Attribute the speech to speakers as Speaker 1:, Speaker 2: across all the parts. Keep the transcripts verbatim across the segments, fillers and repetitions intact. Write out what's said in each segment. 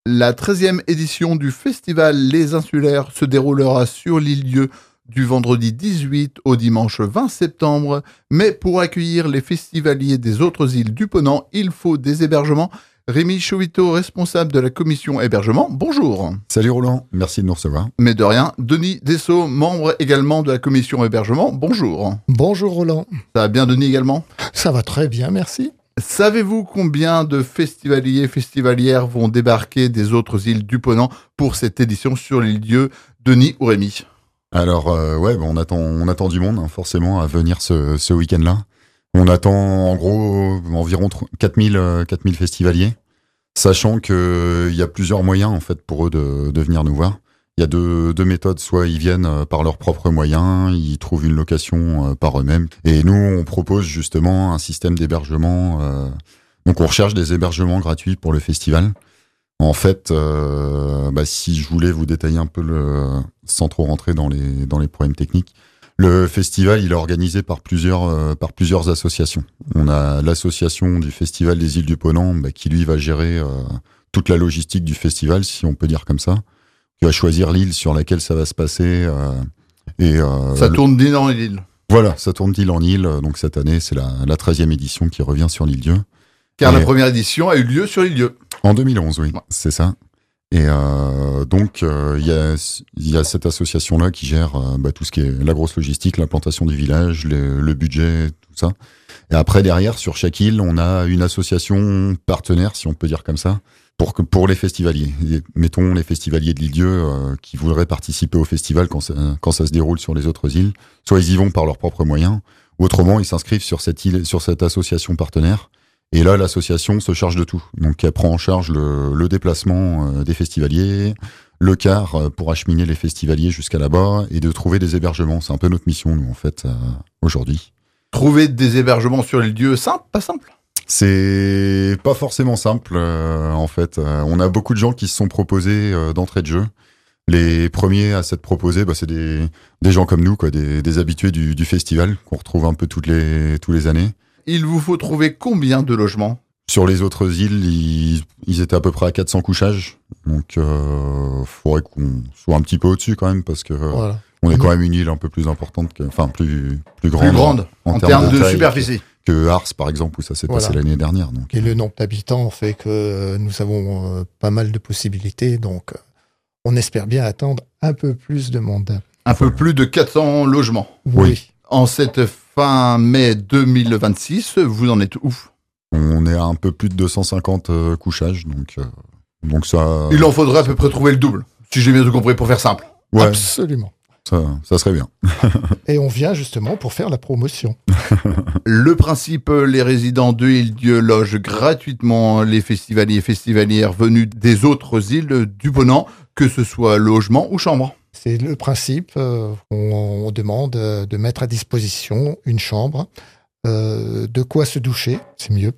Speaker 1: La treizième édition du festival Les Insulaires se déroulera sur l'île-dieu du vendredi dix-huit au dimanche vingt septembre. Mais pour accueillir les festivaliers des autres îles du Ponant, il faut des hébergements. Rémi Chovito, responsable de la commission hébergement, bonjour.
Speaker 2: Salut Roland, merci de nous recevoir.
Speaker 1: Mais de rien. Denis Dessau, membre également de la commission hébergement, bonjour.
Speaker 3: Bonjour Roland.
Speaker 1: Ça va bien Denis également ?
Speaker 3: Ça va très bien, merci.
Speaker 1: Savez-vous combien de festivaliers et festivalières vont débarquer des autres îles du Ponant pour cette édition sur l'île-dieu, Denis ou Rémi ?
Speaker 2: Alors euh, ouais, bah, on attend, on attend du monde hein, forcément à venir ce, ce week-end-là. On attend en gros environ quatre mille festivaliers, sachant qu'il y a plusieurs moyens en fait pour eux de, de venir nous voir. Il y a deux, deux méthodes, soit ils viennent par leurs propres moyens, ils trouvent une location par eux-mêmes, et nous on propose justement un système d'hébergement. Euh, donc on recherche des hébergements gratuits pour le festival. En fait, euh, bah, si je voulais vous détailler un peu le, sans trop rentrer dans les dans les problèmes techniques. Le festival, il est organisé par plusieurs euh, par plusieurs associations. On a l'association du Festival des Îles du Ponant, bah, qui lui va gérer euh, toute la logistique du festival, si on peut dire comme ça. Qui va choisir l'île sur laquelle ça va se passer. Euh, et euh,
Speaker 1: ça
Speaker 2: le...
Speaker 1: tourne d'île en île.
Speaker 2: Voilà, ça tourne d'île en île. Donc cette année, c'est la, la treizième édition qui revient sur l'île-dieu.
Speaker 1: Car
Speaker 2: et...
Speaker 1: la première édition a eu lieu sur l'île-dieu.
Speaker 2: En deux mille onze, oui,
Speaker 1: ouais. C'est
Speaker 2: ça. Et euh, donc, il euh, y, a, y a cette association-là qui gère euh, bah, tout ce qui est la grosse logistique, l'implantation du village, le, le budget, tout ça. Et après, derrière, sur chaque île, on a une association partenaire, si on peut dire comme ça, pour, que, pour les festivaliers. Et, mettons les festivaliers de l'île-dieu euh, qui voudraient participer au festival quand ça, quand ça se déroule sur les autres îles. Soit ils y vont par leurs propres moyens, ou autrement, ils s'inscrivent sur cette île, sur cette association partenaire. Et là, l'association se charge de tout. Donc, elle prend en charge le, le déplacement euh, des festivaliers, le car euh, pour acheminer les festivaliers jusqu'à là-bas et de trouver des hébergements. C'est un peu notre mission, nous, en fait, euh, aujourd'hui.
Speaker 1: Trouver des hébergements sur l'île-dieu, simple, pas simple ?
Speaker 2: C'est pas forcément simple, euh, en fait. Euh, on a beaucoup de gens qui se sont proposés euh, d'entrée de jeu. Les premiers à s'être proposés, bah, c'est des, des gens comme nous, quoi, des, des habitués du, du festival qu'on retrouve un peu toutes les, tous les années.
Speaker 1: Il vous faut trouver combien de logements ?
Speaker 2: Sur les autres îles, ils, ils étaient à peu près à quatre cents couchages. Donc, il euh, faudrait qu'on soit un petit peu au-dessus quand même, parce que voilà. on est quand même une île un peu plus importante, que, enfin plus, plus grande,
Speaker 1: plus grande en, en, en termes, termes de, de superficie.
Speaker 2: Que, que Ars, par exemple, où ça s'est voilà. passé l'année dernière. Donc.
Speaker 3: Et le nombre d'habitants fait que nous avons euh, pas mal de possibilités. Donc, on espère bien attendre un peu plus de monde.
Speaker 1: Un peu plus de quatre cents logements.
Speaker 3: Oui. oui.
Speaker 1: En cette fin mai deux mille vingt-six, vous en êtes où ?
Speaker 2: On est à un peu plus de deux cent cinquante euh, couchages, donc, euh, donc ça...
Speaker 1: Il en faudrait à peu près trouver le double, si j'ai bien tout compris, pour faire simple.
Speaker 2: Ouais,
Speaker 3: absolument.
Speaker 2: Ça, ça serait bien.
Speaker 3: Et on vient justement pour faire la promotion.
Speaker 1: Le principe, les résidents de l'île-dieu logent gratuitement les festivaliers et festivalières venus des autres îles du Ponant, que ce soit logement ou chambre.
Speaker 3: C'est le principe, euh, on, on demande euh, de mettre à disposition une chambre, euh, de quoi se doucher, c'est mieux.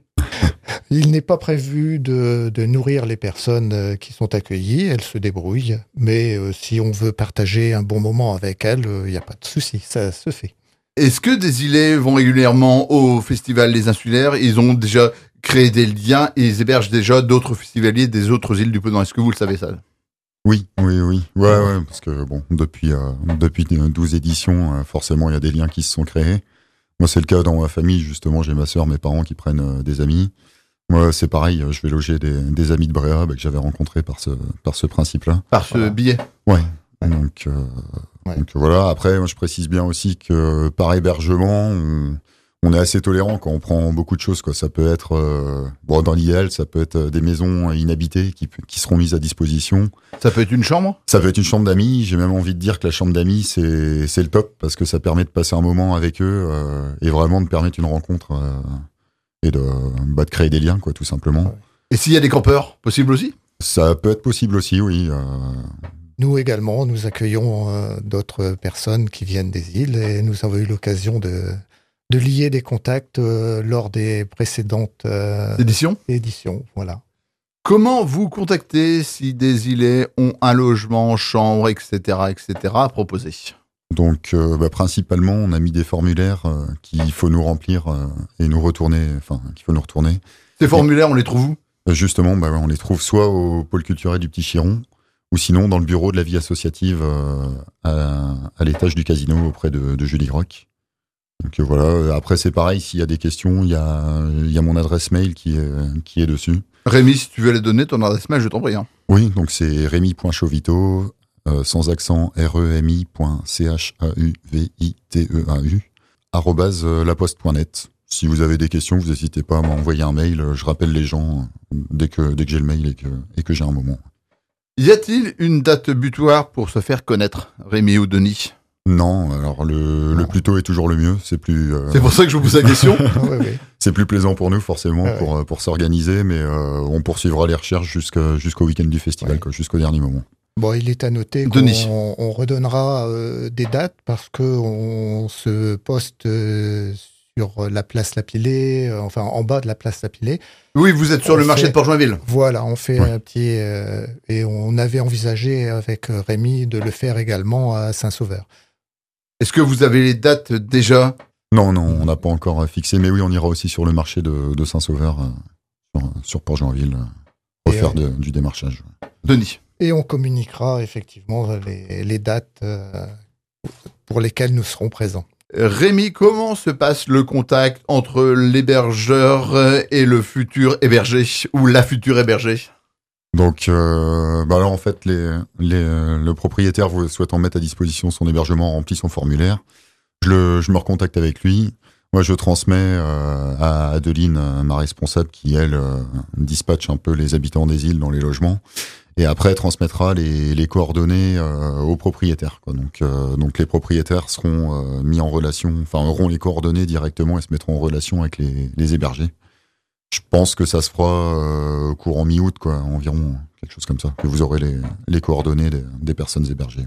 Speaker 3: Il n'est pas prévu de, de nourrir les personnes euh, qui sont accueillies, elles se débrouillent, mais euh, si on veut partager un bon moment avec elles, il euh, n'y a pas de souci, ça se fait.
Speaker 1: Est-ce que des îlets vont régulièrement au festival Les Insulaires ? Ils ont déjà créé des liens et ils hébergent déjà d'autres festivaliers des autres îles du Ponant. Est-ce que vous le savez ça ?
Speaker 2: Oui, oui, oui. Ouais, ouais, parce que bon, depuis, euh, depuis douze éditions, euh, forcément, il y a des liens qui se sont créés. Moi, c'est le cas dans ma famille, justement, j'ai ma sœur, mes parents qui prennent euh, des amis. Moi, c'est pareil, je vais loger des, des amis de Bréa bah, que j'avais rencontrés par ce, par ce principe-là.
Speaker 1: Par ce
Speaker 3: voilà.
Speaker 1: billet ?
Speaker 2: Ouais. Donc, euh,
Speaker 3: ouais.
Speaker 2: donc voilà, après, moi, je précise bien aussi que par hébergement, on, on est assez tolérant quand on prend beaucoup de choses, quoi. Ça peut être, euh, bon, dans l'idéal, ça peut être des maisons inhabitées qui, qui seront mises à disposition.
Speaker 1: Ça peut être une chambre ?
Speaker 2: Ça peut être une chambre d'amis. J'ai même envie de dire que la chambre d'amis, c'est, c'est le top parce que ça permet de passer un moment avec eux euh, et vraiment de permettre une rencontre euh, et de, bah, de créer des liens, quoi, tout simplement.
Speaker 1: Et s'il y a des campeurs, possible aussi ?
Speaker 2: Ça peut être possible aussi, oui. Euh...
Speaker 3: Nous également, nous accueillons euh, d'autres personnes qui viennent des îles et nous avons eu l'occasion de... de lier des contacts euh, lors des précédentes euh,
Speaker 1: éditions.
Speaker 3: éditions, voilà.
Speaker 1: Comment vous contacter si des îlets ont un logement, chambre, et cetera, et cetera à proposer ?
Speaker 2: Donc, euh, bah, principalement, on a mis des formulaires euh, qu'il faut nous remplir euh, et nous retourner, enfin, qu'il faut nous retourner.
Speaker 1: Ces formulaires, et, on les trouve où ?
Speaker 2: Justement, bah, on les trouve soit au pôle culturel du Petit Chiron, ou sinon dans le bureau de la vie associative euh, à, à l'étage du casino auprès de, de Julie Roch. Donc euh, voilà. Après, c'est pareil, s'il y a des questions, il y a, il y a mon adresse mail qui est, qui est dessus.
Speaker 1: Rémi, si tu veux les donner, ton adresse mail, je t'en prie. Hein.
Speaker 2: Oui, donc c'est rémi.chauvito, euh, sans accent, R E M I point C H A U V I T E A U, arrobase laposte point net. Si vous avez des questions, vous n'hésitez pas à m'envoyer un mail. Je rappelle les gens dès que, dès que j'ai le mail et que, et que j'ai un moment.
Speaker 1: Y a-t-il une date butoir pour se faire connaître, Rémi ou Denis ?
Speaker 2: Non, alors le, non. le plus tôt est toujours le mieux. C'est plus. Euh...
Speaker 1: C'est pour ça que je vous pose la question.
Speaker 3: oui, oui.
Speaker 2: C'est plus plaisant pour nous, forcément,
Speaker 3: ouais,
Speaker 2: pour,
Speaker 3: ouais.
Speaker 2: pour s'organiser, mais euh, on poursuivra les recherches jusqu'à, jusqu'au week-end du festival, ouais. quoi, jusqu'au dernier moment.
Speaker 3: Bon, il est à noter
Speaker 1: Denis.
Speaker 3: qu'on on redonnera euh, des dates parce qu'on se poste euh, sur la place Lapillé, euh, enfin en bas de la place Lapillé.
Speaker 1: Oui, vous êtes sur
Speaker 3: on
Speaker 1: le marché
Speaker 3: fait,
Speaker 1: de Port-Joinville.
Speaker 3: Voilà, on fait
Speaker 2: ouais.
Speaker 3: un petit... Euh, et on avait envisagé avec Rémi de le faire également à Saint-Sauveur.
Speaker 1: Est-ce que vous avez les dates déjà ?
Speaker 2: Non, non, on n'a pas encore fixé, mais oui, on ira aussi sur le marché de, de Saint-Sauveur, euh, sur, sur Port-Joinville, euh, refaire euh, de, du démarchage.
Speaker 1: Denis.
Speaker 3: Et on communiquera effectivement les, les dates euh, pour lesquelles nous serons présents.
Speaker 1: Rémi, comment se passe le contact entre l'hébergeur et le futur hébergé, ou la future hébergée ?
Speaker 2: Donc, euh, bah alors en fait, les, les, le propriétaire souhaitant mettre à disposition son hébergement remplit son formulaire. Je, le, je me recontacte avec lui. Moi, je transmets euh, à Adeline, ma responsable, qui, elle, euh, dispatche un peu les habitants des îles dans les logements. Et après, elle transmettra les, les coordonnées euh, aux propriétaires, quoi. Donc, euh, donc, les propriétaires seront euh, mis en relation, enfin, auront les coordonnées directement et se mettront en relation avec les, les hébergés. Je pense que ça se fera euh, courant mi-août, quoi, environ, quelque chose comme ça, que vous aurez les, les coordonnées des, des personnes hébergées.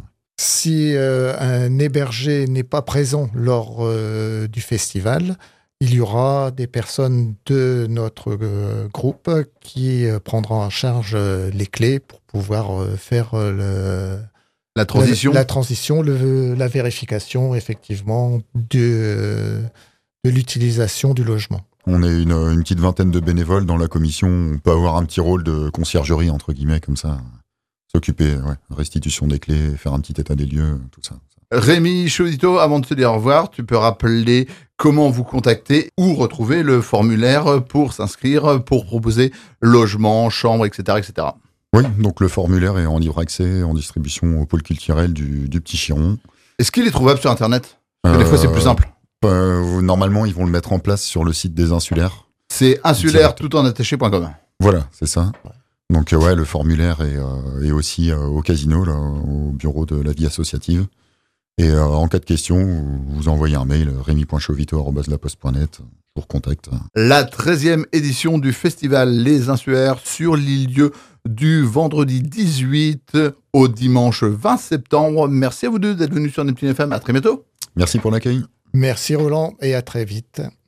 Speaker 3: Si euh, un hébergé n'est pas présent lors euh, du festival, il y aura des personnes de notre euh, groupe qui euh, prendront en charge euh, les clés pour pouvoir euh, faire euh, le,
Speaker 1: la transition,
Speaker 3: la, la, transition le, la vérification effectivement de, euh, de l'utilisation du logement.
Speaker 2: On est une, une petite vingtaine de bénévoles dans la commission. On peut avoir un petit rôle de conciergerie, entre guillemets, comme ça. S'occuper, ouais, restitution des clés, faire un petit état des lieux, tout ça.
Speaker 1: Rémi Chauvito, avant de te dire au revoir, tu peux rappeler comment vous contacter ou retrouver le formulaire pour s'inscrire, pour proposer logement, chambre, et cetera, et cetera.
Speaker 2: Oui, donc le formulaire est en libre accès, en distribution au pôle culturel du, du Petit Chiron.
Speaker 1: Est-ce qu'il est trouvable sur Internet ? Parce que euh, des fois, c'est plus simple.
Speaker 2: Euh, normalement, ils vont le mettre en place sur le site des insulaires.
Speaker 1: C'est insulaire tout en attaché point com.
Speaker 2: Voilà, c'est ça. Donc euh, ouais, le formulaire est, euh, est aussi euh, au casino, là, au bureau de la vie associative. Et euh, en cas de question, vous, vous envoyez un mail, rémi point chauvito arobase laposte point net, je vous recontacte.
Speaker 1: La treizième édition du festival Les Insulaires sur l'île-dieu du vendredi dix-huit au dimanche vingt septembre. Merci à vous deux d'être venus sur Neptune F M. À très bientôt.
Speaker 2: Merci pour l'accueil.
Speaker 3: Merci Roland et à très vite.